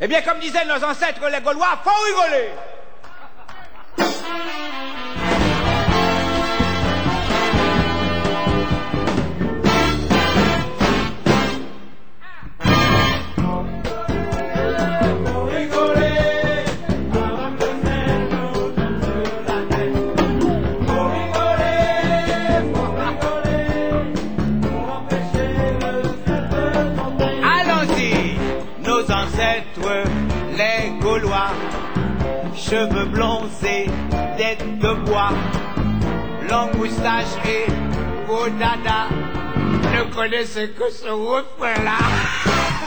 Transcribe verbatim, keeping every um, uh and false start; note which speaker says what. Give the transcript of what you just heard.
Speaker 1: Eh bien, comme disaient nos ancêtres les Gaulois, faut rigoler.
Speaker 2: Les Gaulois, cheveux blonds et tête de bois, longue moustache et beau dada, ne connaissez que ce refrain-là.